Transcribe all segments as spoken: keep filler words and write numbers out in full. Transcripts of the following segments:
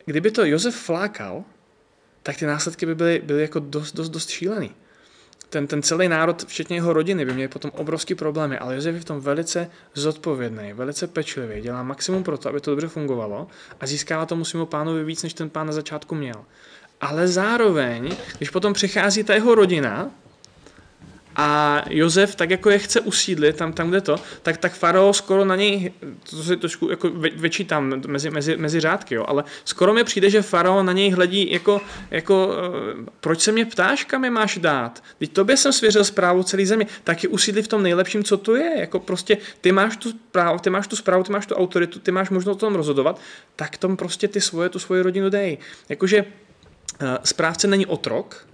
kdyby to Josef flákal, tak ty následky by byly, byly jako dost, dost, dost šílený. Ten, ten celý národ, včetně jeho rodiny, by měl potom obrovský problémy, ale Josef je v tom velice zodpovědný, velice pečlivý, dělá maximum pro to, aby to dobře fungovalo a získává tomu svému pánovi víc, než ten pán na začátku měl. Ale zároveň, když potom přichází ta jeho rodina a Josef tak jako je chce usídlit tam, tam kde to, tak, tak farao skoro na něj, to si trošku jako vyčítám mezi, mezi, mezi řádky, jo, ale skoro mi přijde, že farao na něj hledí jako, jako proč se mě ptáš, kam je máš dát? Teď tobě jsem svěřil správu celé země, tak je usídli v tom nejlepším, co to je, jako prostě ty máš tu správu, ty máš tu správu, ty máš tu autoritu, ty máš možnost o tom rozhodovat, tak tom prostě ty svoje, tu svoji rodinu dej. Jakože správce není otrok,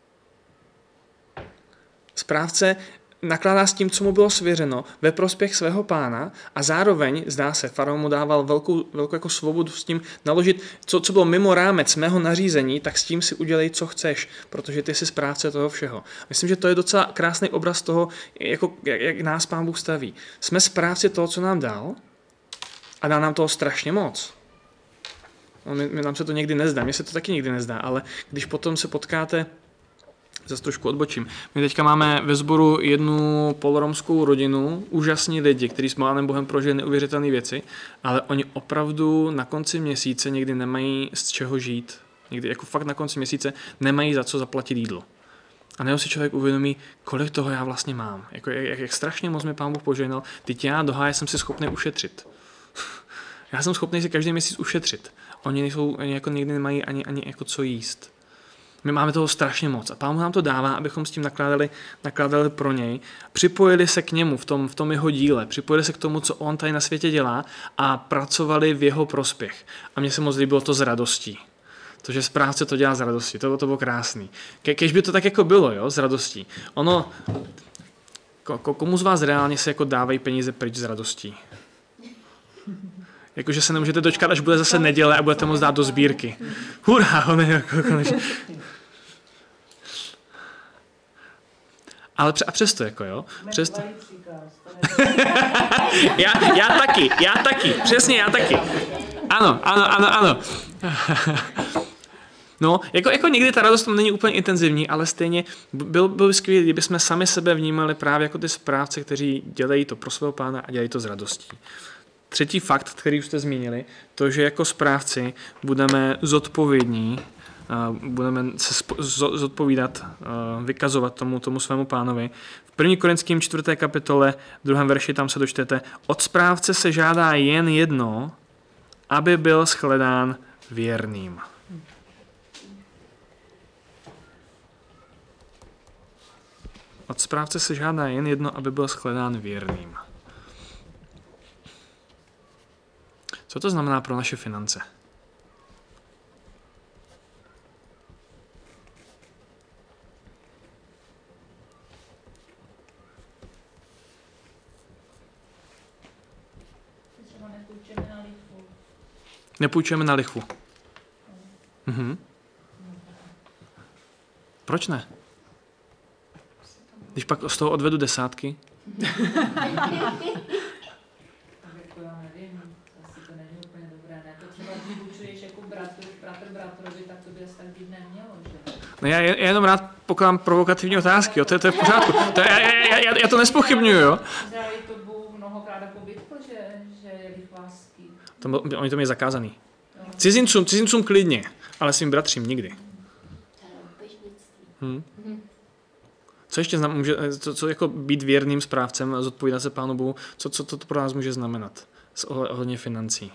správce nakládá s tím, co mu bylo svěřeno, ve prospěch svého pána a zároveň, zdá se, farao mu dával velkou, velkou jako svobodu s tím naložit, co, co bylo mimo rámec mého nařízení, tak s tím si udělej, co chceš, protože ty jsi správce toho všeho. Myslím, že to je docela krásný obraz toho, jako, jak, jak nás Pán Bůh staví. Jsme správci toho, co nám dal a dá nám toho strašně moc. No, my, my, nám se to někdy nezdá, mně se to taky nikdy nezdá, ale když potom se potkáte, zase trošku odbočím. My teďka máme ve sboru jednu poloromskou rodinu, úžasní lidi, kteří s Pánem Bohem prožili neuvěřitelné věci, ale oni opravdu na konci měsíce někdy nemají z čeho žít. Někdy jako fakt na konci měsíce nemají za co zaplatit jídlo. A nebo si člověk uvědomí, kolik toho já vlastně mám. Jako, jak, jak strašně moc mi Pán Bůh požehnal, teď já do háje jsem si schopný ušetřit. Já jsem schopný si každý měsíc ušetřit. Oni, nejsou, oni jako někdy nemají ani, ani jako co jíst. My máme toho strašně moc a Pán nám to dává, abychom s tím nakládali, nakládali pro něj. Připojili se k němu v tom, v tom jeho díle, připojili se k tomu, co on tady na světě dělá a pracovali v jeho prospěch. A mně se moc líbilo to s radostí. To, že správce to dělá s radostí, to, to bylo krásný. Ke, kež by to tak jako bylo, jo, s radostí. Ono, ko, komu z vás reálně se jako dávají peníze pryč s radostí? Jakože se nemůžete dočkat, až bude zase neděle a budete moct dát do sbírky. Hurá, on je jako konečně. Ale a přesto, jako jo, přesto. já, já taky, já taky, přesně já taky. Ano, ano, ano, ano. No, jako, jako někdy ta radost není úplně intenzivní, ale stejně byl, byl skvělý, kdyby jsme sami sebe vnímali právě jako ty správce, kteří dělají to pro svého pána a dělají to s radostí. Třetí fakt, který už jste zmínili, to, že jako správci budeme zodpovědní, budeme se zodpovídat, vykazovat tomu, tomu svému pánovi. V první Korinským čtvrté kapitole, v druhém verši tam se dočtete, od správce se žádá jen jedno, aby byl shledán věrným. Od správce se žádá jen jedno, aby byl shledán věrným. Co to znamená pro naše finance? Nepůjčujeme na lichvu. Mhm. Proč ne? Když pak z toho odvedu desátky. No já, já jenom rád pokládám provokativní otázky, jo? To, je, to je v pořádku. To, já, já, já, já to nespochybňuju, jo? To, oni to mají zakázaný. Cizincům, cizincům klidně, ale svým bratřím nikdy. Hm. Co ještě znam, může, co, co jako být věrným správcem a zodpovídat se Pánu Bohu, co, co to pro nás může znamenat ohledně financí?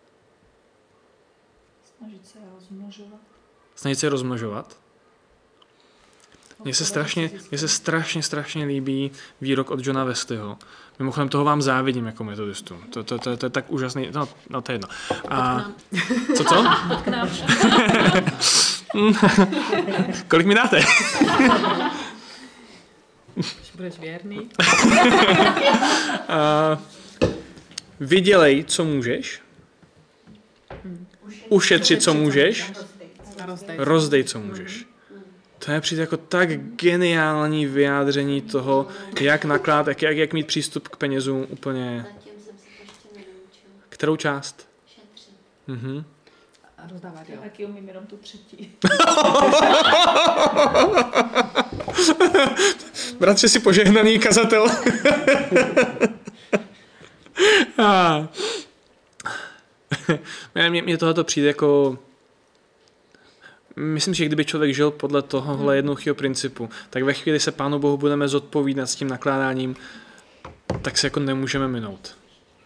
Snažit se rozmnožovat. Snažit se rozmnožovat? Mně se strašně, mně se strašně, strašně líbí výrok od Johna Wesleyho. Mimochodem toho vám závidím jako metodistům. To, to, to, to je tak úžasný, no, no to je jedno. A, co to? K nám. Kolik mi dáte? Budeš věrný. A, vydělej, co můžeš. Ušetřit, co můžeš. Rozdej, co můžeš. To je přijde jako tak geniální vyjádření toho, jak nakládat, jak, jak, jak mít přístup k penězům úplně. Zatím jsem se to ještě nenaučila. Kterou část? Šetřit. Mhm. A rozdávat, jo. Taky umím jenom tu třetí. Bratře, si požehnaný kazatel. Mně, mně tohleto přijde jako... Myslím, že kdyby člověk žil podle tohohle jednoduchého principu, tak ve chvíli se Pánu Bohu budeme zodpovídat s tím nakládáním, tak se jako nemůžeme minout.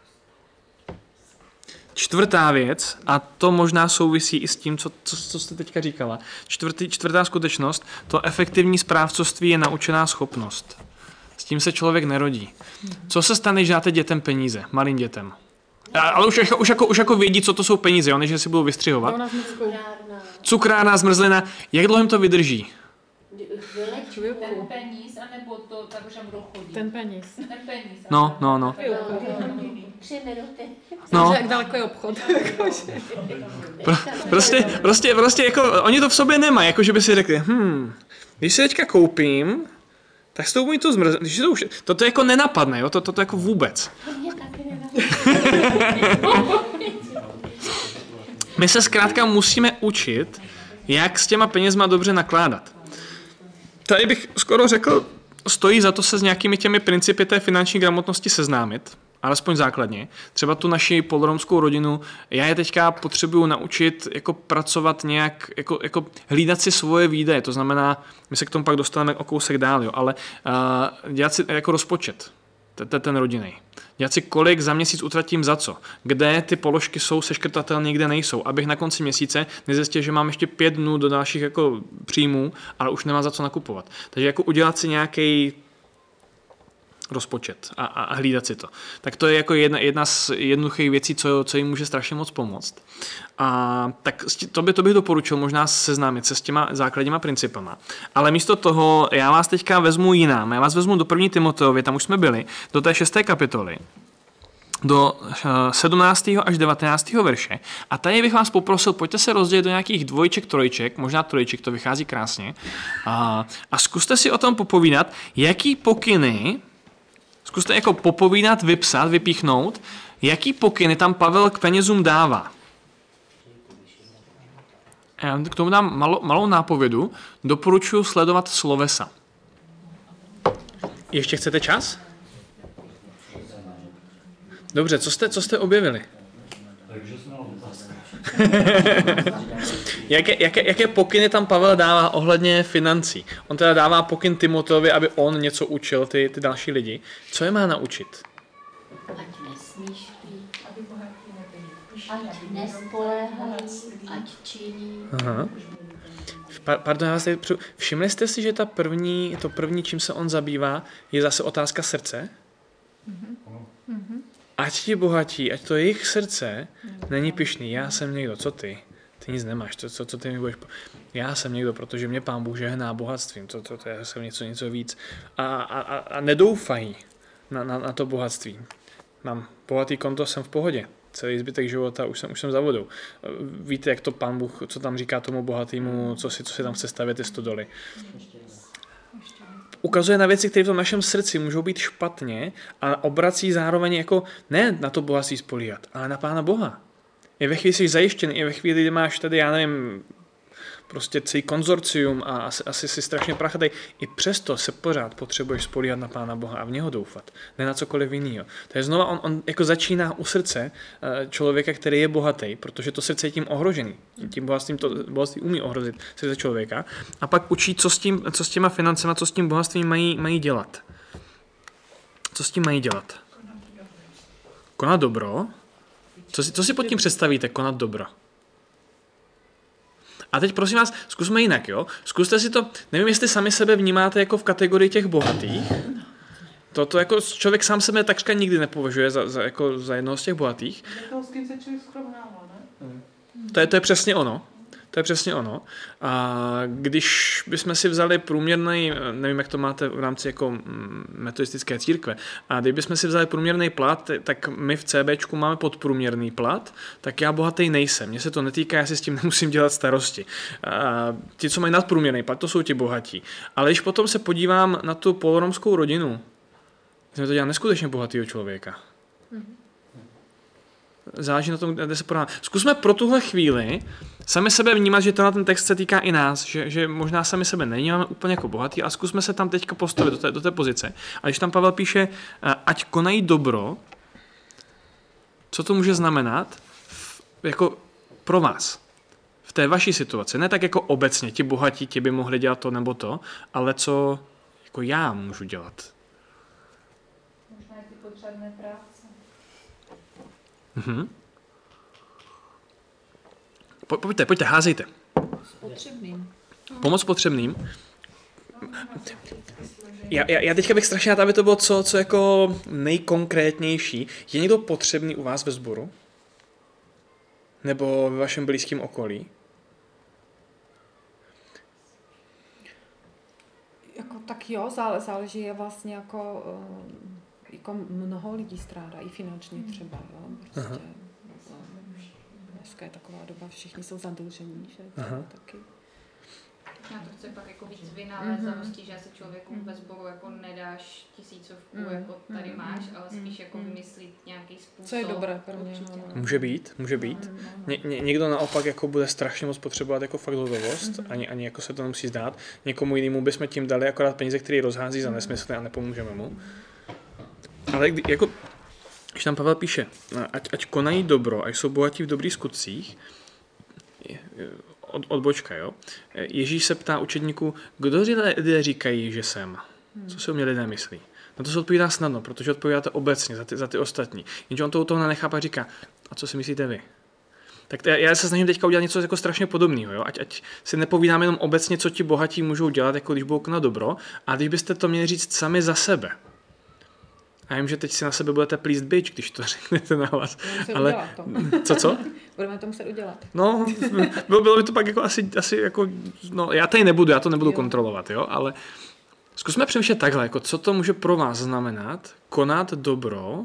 Čtvrtá věc, a to možná souvisí i s tím, co, co, co jste teďka říkala. Čtvrtý, čtvrtá skutečnost, to efektivní správcovství je naučená schopnost. S tím se člověk nerodí. Co se stane, když dáte dětem peníze, malým dětem? Ale už jako, už, jako, už jako vědí, co to jsou peníze, jo? Než si budou vystřihovat. Cukrárna, zmrzlina. Jak dlouho jim to vydrží? Ten peníz, anebo to tak, že budou chodit? Ten peníz. Ten peníz. No, no, no. Tři minuty. No. Jak daleko je obchod? Pro, prostě, prostě, prostě, jako, oni to v sobě nemají, jako že by si řekli, hm, když si teďka koupím, tak s tou umí to zmrzlinu. Když to už, to, to jako nenapadne, jo, to, to, to jako vůbec. My se zkrátka musíme učit, jak s těma penězma dobře nakládat. Tady bych skoro řekl, stojí za to se s nějakými těmi principy té finanční gramotnosti seznámit, alespoň základně. Třeba tu naši poloromskou rodinu, já je teďka potřebuju naučit jako pracovat nějak, jako, jako hlídat si svoje výdaje, to znamená, my se k tomu pak dostaneme o kousek dál, jo, ale uh, dělat si jako rozpočet, ten rodinný. Dělat si, kolik za měsíc utratím za co, kde ty položky jsou seškrtatelné, kde nejsou, abych na konci měsíce nezjistil, že mám ještě pět dnů do dalších jako příjmů, ale už nemám za co nakupovat. Takže jako udělat si nějaký rozpočet a, a hlídat si to. Tak to je jako jedna, jedna z jednoduchých věcí, co, co jim může strašně moc pomoct. A tak to, by, to bych doporučil možná seznámit se s těma základníma principama. Ale místo toho já vás teďka vezmu jinam. Já vás vezmu do první Timoteově, tam už jsme byli, do té šesté kapitoly, do sedmnáctého až devatenáctého verše. A tady bych vás poprosil, pojďte se rozdělit do nějakých dvojček, trojček, možná trojček, to vychází krásně. A, a zkuste si o tom popovídat, jaký pokyny, zkuste jako popovídat, vypsat, vypíchnout, jaký pokyny tam Pavel k penězům dává. Já k tomu dám malou, malou nápovědu. Doporučuji sledovat slovesa. Ještě chcete čas? Dobře, co jste, co jste objevili? jaké, jaké, jaké pokyny tam Pavel dává ohledně financí? On teda dává pokyn Timoteovi, aby on něco učil ty, ty další lidi. Co je má naučit? Ať nesmíš pít, ať nespoléhá, ať činí. Aha. Pa, pardon, já vás tady přijdu. Všimli jste si, že ta první, to první, čím se on zabývá, je zase otázka srdce? Mm-hmm. Ať ti bohatí, ať to jejich srdce není pyšný. Já jsem někdo, co ty? Ty nic nemáš, to, co, co ty mi budeš... Já jsem někdo, protože mě Pán Bůh žehná bohatstvím, to, to, to já jsem něco, něco víc. A, a, a nedoufají na, na, na to bohatství. Mám bohatý konto, jsem v pohodě. Celý zbytek života už jsem, už jsem za vodou. Víte, jak to Pán Bůh, co tam říká tomu bohatýmu, co si, co si tam chce stavět ty stodoly. Ukazuje na věci, které v tom našem srdci můžou být špatně a obrací zároveň jako ne na to bohatství spolíhat, ale na Pána Boha. Je ve chvíli jsi zajištěný, je ve chvíli, kdy máš tady, já nevím, prostě celý konzorcium a asi, asi si strašně prachatej. I přesto se pořád potřebuješ spolíhat na Pána Boha a v něho doufat, ne na cokoliv jiného. Takže znova on, on jako začíná u srdce člověka, který je bohatý, protože to srdce je tím ohrožený. Tím bohatstvím to bohatství umí ohrozit srdce člověka. A pak učí, co s, tím, co s těma financema, co s tím bohatstvím mají, mají dělat. Co s tím mají dělat? Konat dobro. Co si, co si pod tím představíte, konat dobro? A teď prosím vás, zkusme jinak, jo? Zkuste si to, nevím, jestli sami sebe vnímáte jako v kategorii těch bohatých. To, to jako člověk sám sebe takřka nikdy nepovažuje za, za, jako za jednoho z těch bohatých. S kým se člověk srovnává, ne? To je, to je přesně ono. To je přesně ono. A když bychom si vzali průměrný, nevím, jak to máte v rámci jako metodistické církve, a kdybychom si vzali průměrný plat, tak my v CBčku máme podprůměrný plat, tak já bohatý nejsem. Mně se to netýká, já si s tím nemusím dělat starosti. A ti, co mají nadprůměrný plat, to jsou ti bohatí. Ale když potom se podívám na tu poloromskou rodinu, to dělá neskutečně bohatýho člověka. záleží na tom, kde se porovnáme. Zkusme pro tuhle chvíli sami sebe vnímat, že tenhle ten text se týká i nás, že, že možná sami sebe nevnímáme úplně jako bohatý, a zkusme se tam teďka postavit do té, do té pozice. A když tam Pavel píše, ať konají dobro, co to může znamenat jako pro vás v té vaší situaci? Ne tak jako obecně, ti bohatí, ti by mohli dělat to nebo to, ale co jako já můžu dělat. Možná ty potřebné práce. Mhm. Po, pojďte, pojďte, házejte. S potřebným. Pomoc potřebným. Já, já, já teďka bych strašně rád, aby to bylo co, co jako nejkonkrétnější. Je někdo potřebný u vás ve sboru? Nebo ve vašem blízkém okolí? Jako, tak jo, zále, záleží je vlastně jako, jako mnoho lidí strádá, i finančně třeba, jo. Prostě, dneska je taková doba, všichni jsou zadlužení, že třeba taky. Já to chci pak jako víc vynalézavostí, že asi člověku ve sboru jako nedáš tisícovku, mm. jako tady máš, ale spíš jako vymyslit nějaký způsob. Co je dobré pro mě. Může být, může být. Ně, ně, někdo naopak jako bude strašně moc potřebovat jako fakt hotovost, ani, ani jako se to nemusí zdát. Někomu jinému bychom tím dali akorát peníze, které rozhází za nesmysly a nepomůžeme mu. Ale kdy, jako, když tam Pavel píše, ať, ať konají dobro, ať jsou bohatí v dobrých skutcích, Od, odbočka, jo. Ježíš se ptá učedníků, kdo lidé říkají, že jsem? Co si o mě lidé myslí? Na to se odpovídá snadno, protože odpovídáte obecně za ty, za ty ostatní. Jenže on to u toho nenechá a říká, a co si myslíte vy? Tak já, já se snažím teďka udělat něco jako strašně podobného, jo. Ať, ať si nepovídáme jenom obecně, co ti bohatí můžou dělat, jako když budou na dobro, a když byste to měli říct sami za sebe. A já vím, že teď si na sebe budete plíst bič, když to řeknete na vás. Ale to. Co, co? Budeme to muset udělat. No, bylo, bylo by to pak jako asi, asi jako, no já tady nebudu, já to nebudu jo. kontrolovat, jo, ale zkusme přemýšlet takhle, jako co to může pro vás znamenat, konat dobro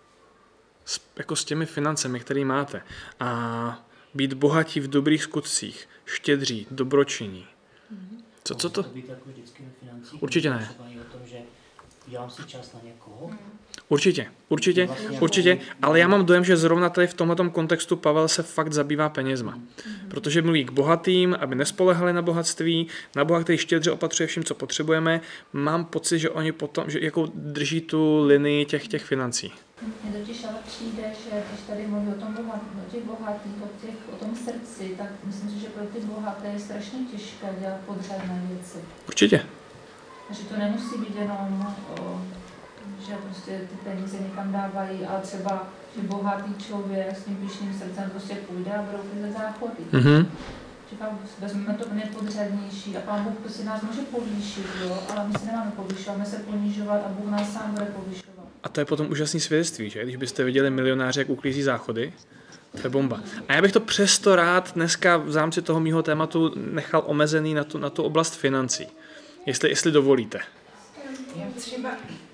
s, jako s těmi financemi, které máte, a být bohatí v dobrých skutcích, štědří, dobročinní. Co, co to? Určitě ne. Dělám si čas na někoho? Určitě, určitě, určitě, ale já mám dojem, že zrovna tady v tomhletom kontextu Pavel se fakt zabývá penězma. Protože mluví k bohatým, aby nespolehali na bohatství, na Boha, který štědře opatřuje vším, co potřebujeme. Mám pocit, že oni potom, že jako drží tu linii těch, těch financí. Mně totiž ale přijde, že když tady mluví o tom bohat, o těch bohatých, o, těch, o tom srdci, tak myslím si, že pro ty bohaté je strašně těžké dělat podřadné věci. Určitě. Že to nemusí být jenom, o, že prostě ty peníze někam dávají, ale třeba, že bohatý člověk s tím pyšným srdcem prostě půjde a broukne ze záchody. Mm-hmm. Že tam vezmeme to nejpodřadnější a Pán Bůh prostě nás může povýšit, jo? Ale my se nemáme povýšovat, máme se ponižovat a Bůh nás sám bude povýšovat. A to je potom úžasný svědectví, že? Když byste viděli milionáře, jak uklízí záchody, to je bomba. A já bych to přesto rád dneska v rámci toho mýho tématu nechal omezený na tu, na tu oblast financí. Jestli, jestli dovolíte. Já třeba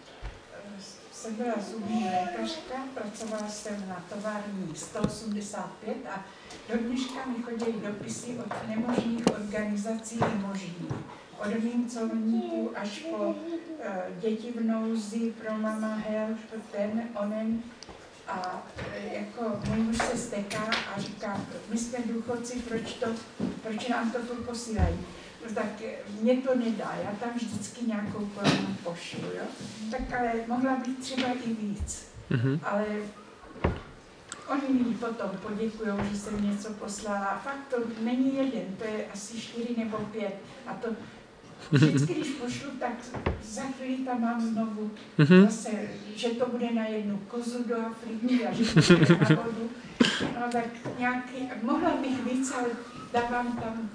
jsem byla zubní lékařka, pracovala jsem na tovární sto osmdesát pět a do dneška mi chodí dopisy od nemožných organizací i možných. Od mincovníků až po uh, děti v nouzi, pro mama health, ten, onen. A jako můj muž se steká a říká, my jsme důchodci, proč, to, proč nám to furt posílají? Tak mě to nedá, já tam vždycky nějakou korunu pošlu, jo? Tak ale mohla být třeba i víc. Mm-hmm. Ale oni mi potom poděkují, že jsem něco poslala. A fakt to není jeden, to je asi čtyři nebo pět. A to vždycky, když pošlu, tak za chvíli tam mám znovu mm-hmm. zase, že to bude na jednu kozu do Afriky a že to bude na vodu. No tak nějaký, mohla bych víc, ale dávám tam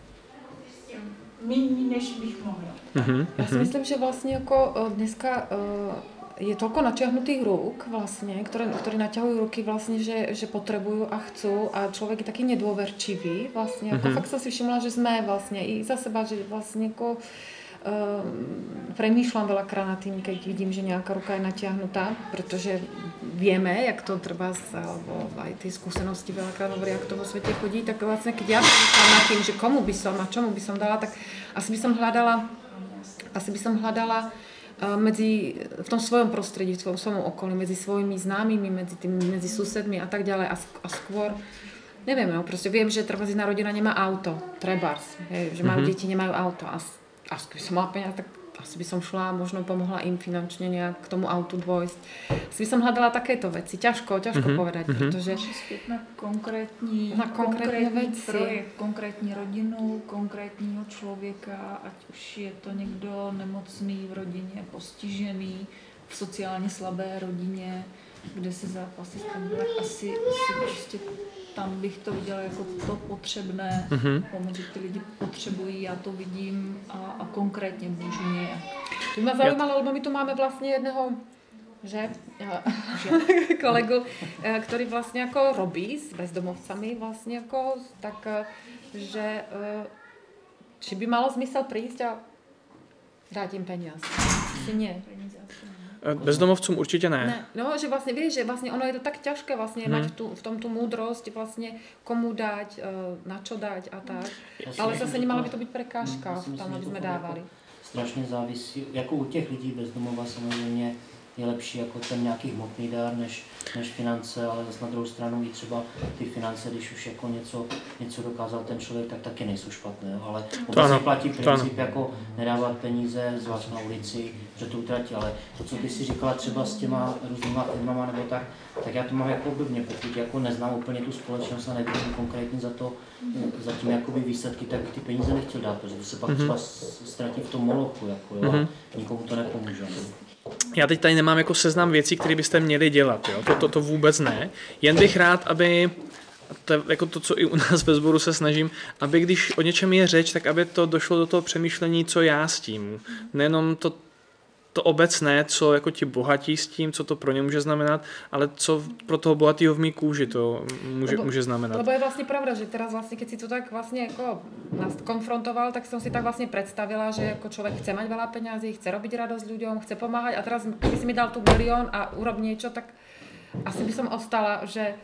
méně, než bych mohla. Mm-hmm. Já si myslím, že vlastně jako dneska je toľko natiahnutých rúk vlastne, ktoré, ktoré naťahujú ruky vlastne, že, že potrebujú a chcú a človek je taký nedôverčivý vlastne. Ako mm-hmm. fakt som si všimla, že sme vlastne i za seba, že vlastne ako um, premýšľam veľakrát nad tým, keď vidím, že nejaká ruka je natiahnutá, pretože vieme, jak to treba, alebo aj tie skúsenosti veľakrát hovoria, jak to vo svete chodí, tak vlastne keď ja premýšľam nad tým, že komu by som a čomu by som dala, tak asi by som hľadala, asi by som hľadala medzi, v tom svojom prostredí, v svojom, svojom okolí, medzi svojimi známymi, medzi, tým, medzi susedmi a tak ďalej a, a skôr, neviem, no, proste viem, že treba jedna rodina nemá auto, trebárs, že majú mm-hmm. deti, nemajú auto a, a keby som mala peniaze, tak asi by som šla, možno pomohla im finančne nejak k tomu autu dôjsť. Asi by som hľadala takéto veci. Ťažko, ťažko mm-hmm. povedať, mm-hmm. pretože... Na konkrétní, na konkrétní veci. Projekt, konkrétní rodinu, konkrétního člověka, ať už je to někdo nemocný v rodině, postižený, v sociálně slabé rodině, kde se zápasí s tím, tak asi, asi prostě tam bych to viděla jako to potřebné, mm-hmm. pomoc, ty lidi potřebují, já to vidím a, a konkrétně můžu nějak. To mě zaujímalo, lebo my tu máme vlastně jedného že, kolegu, ktorý vlastne ako robí s bezdomovcami vlastne ako, tak, že či by malo zmysel prísť a dať im peniaze. Či nie? Bezdomovcům určitě ne. ne. No, že vlastně víš, že vlastně ono je to tak těžké vlastně hmm. mať tu, v tom tu múdrosť vlastně komu dať, na čo dať a tak. Já ale zase nemala by to být prekážka v tom, aby jsme dávali. Strašně závisí, jako u těch lidí bezdomova samozřejmě je lepší jako ten nějaký hmotný dár než, než finance, ale zase na druhou stranu i třeba ty finance, když už jako něco, něco dokázal ten člověk, tak taky nejsou špatné, ale obecně platí princip jako nedávat peníze z vás na ulici, že to utratí, ale to, co ty si říkala třeba s těma různýma firmama nebo tak, tak já to mám jako obdobně, pokud jako neznám úplně tu společnost a nevím konkrétně za to, za tím jakoby výsledky, tak bych ty peníze nechtěl dát, protože to se pak mm-hmm. třeba ztratí v tom molochu, jako, jo, mm-hmm. a nikomu to nepomůže. Já teď tady nemám jako seznam věcí, které byste měli dělat, jo? To, to, to vůbec ne. Jen bych rád, aby, to, jako to, co i u nás ve sboru se snažím, aby když o něčem je řeč, tak aby to došlo do toho přemýšlení, co já s tím. Nejenom to, to obecné, co jako ti bohatí s tím, co to pro ně může znamenat, ale co pro toho bohatýho v mý kůži to může, lebo, může znamenat. Lebo je vlastně pravda, že teraz vlastně, keď si to tak vlastně jako nás konfrontoval, tak som si tak vlastně predstavila, že jako člověk chce mať veľa peňazí, chce robiť radosť ľuďom, chce pomáhať a teraz keby si mi dal tu milión a urob niečo, tak asi by som ostala, že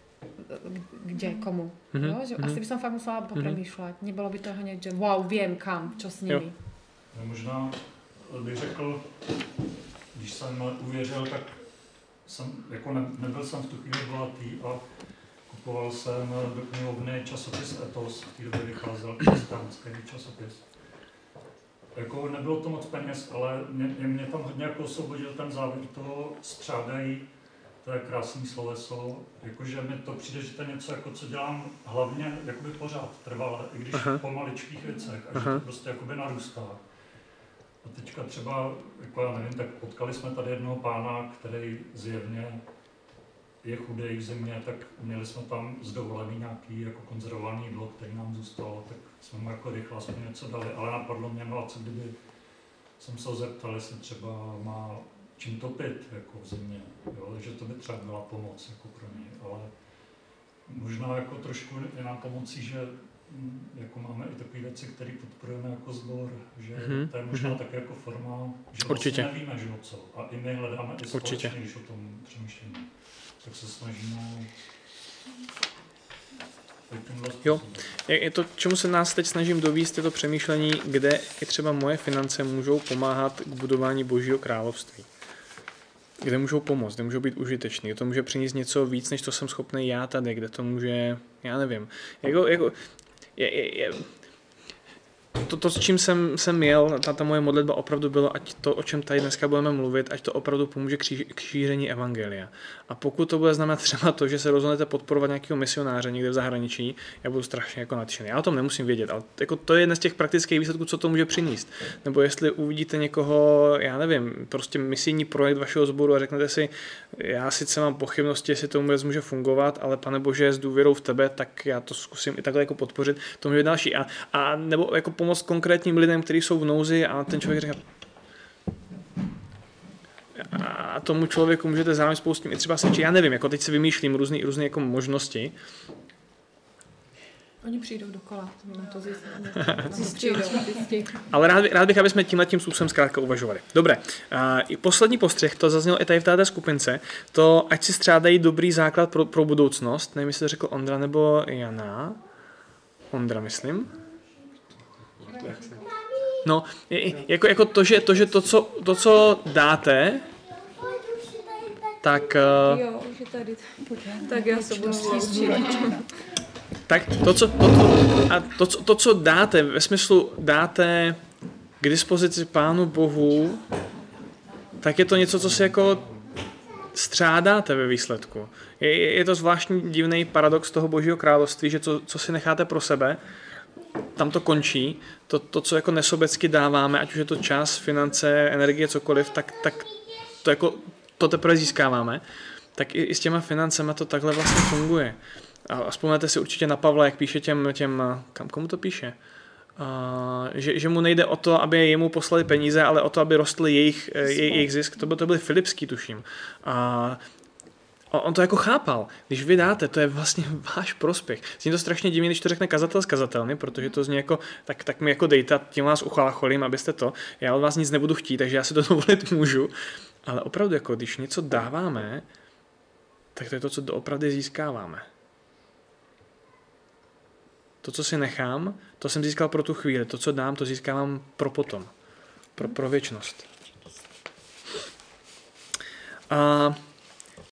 kde, komu. Mm-hmm. Jo? Že mm-hmm. Asi by som fakt musela popremýšľať. Mm-hmm. Nebolo by to hneď, že wow, viem kam, čo s nimi. Jo. Možná bych řekl, když jsem uvěřil, tak jsem, jako ne, nebyl jsem v tu chvíli bohatý a kupoval jsem do knihovny časopis Etos, v té době vycházel křesťanský časopis. Jako nebylo to moc peněz, ale mě, mě tam hodně jako osvobodil ten závěr toho střádají, to je krásný sloveso, jakože mi to přijde, že to je něco, jako, co dělám hlavně jakoby pořád, trvale, i když Aha. po maličkých věcech a že to prostě jakoby narůstá. A teďka třeba, jako já nevím, tak potkali jsme tady jednoho pána, který zjevně je chudej v zimě, tak měli jsme tam z dovolený nějaký jako konzervovaný jídlo, který nám zůstalo, tak jsme mu jako rychle aspoň něco dali, ale napadlo mě, no a co kdyby jsem se ho zeptal, jestli třeba má čím topit jako v zimě, jo? že to by třeba byla pomoc jako pro něj, ale možná jako trošku je nám pomocí, že jako máme i takové věci, které podporujeme jako sbor, že hmm. to je možná hmm. také jako forma, že Určitě. vlastně nevíme, že o co. A i my hledáme i společně, když o tom přemýšlíme. Tak se snažíme... Jo, je to, čemu se nás teď snažím dovíst, je to přemýšlení, kde i třeba moje finance můžou pomáhat k budování Božího království. Kde můžou pomoct, kde můžou být užitečný, kde to může přinést něco víc, než to jsem schopný já tady, kde to může, já nevím, jako, jako je, je, je, to, to, s čím jsem, jsem jel, ta, ta moje modlitba opravdu bylo, ať to, o čem tady dneska budeme mluvit, ať to opravdu pomůže k, kříž, k šíření evangelia. A pokud to bude znamenat třeba to, že se rozhodnete podporovat nějakého misionáře někde v zahraničí, já budu strašně jako nadšený. Já o tom nemusím vědět, ale jako to je jedna z těch praktických výsledků, co to může přinést. Nebo jestli uvidíte někoho, já nevím, prostě misijní projekt vašeho sboru a řeknete si, já sice mám pochybnosti, jestli to vůbec může fungovat, ale Pane Bože, s důvěrou v tebe, tak já to zkusím i takhle jako podpořit, to může být další. A, a nebo jako pomoct konkrétním lidem, kteří jsou v nouzi a ten člověk říká, a tomu člověku můžete zároveň spoustu i třeba svědčit, já nevím, jako teď si vymýšlím různé různé jako možnosti. Oni přijdou dokola, to zjistí. Ale rád, rád bych, aby jsme tímhletím způsobem zkrátka uvažovali. Dobré, a i poslední postřeh, to zaznělo i tady v této skupince, to ať si střádají dobrý základ pro, pro budoucnost, nevím, jestli to řekl Ondra nebo Jana. Ondra, myslím. No, jako, jako to, že, to, že to, co, to, co dáte, tak... Uh, jo, už je tady. Tak já se budu sloučit. Tak to, co, to, to, a to, co, to, co dáte, ve smyslu dáte k dispozici Pánu Bohu, tak je to něco, co si jako střádáte ve výsledku. Je, je to zvláštní divný paradox toho Božího království, že co, co si necháte pro sebe, tam to končí. To, to, co jako nesobecky dáváme, ať už je to čas, finance, energie, cokoliv, tak, tak to, jako, to teprve získáváme. Tak i, i s těma financema to takhle vlastně funguje. A vzpomněte si určitě na Pavla, jak píše těm, těm kam, komu to píše? Uh, že, že mu nejde o to, aby jemu poslali peníze, ale o to, aby rostl jejich, jej, jejich zisk. To, by, to byly Filipský, tuším. Uh, on to jako chápal. Když vy dáte, to je vlastně váš prospěch. Zní to strašně divně, když to řekne kazatel z kazatelny, protože to zní jako, tak, tak mi jako dejte, tím vás uchlácholím, abyste to. Já od vás nic nebudu chtít, takže já si to dovolit můžu. Ale opravdu, jako, když něco dáváme, tak to je to, co doopravdy získáváme. To, co si nechám, to jsem získal pro tu chvíli. To, co dám, to získávám pro potom. Pro, pro věčnost. A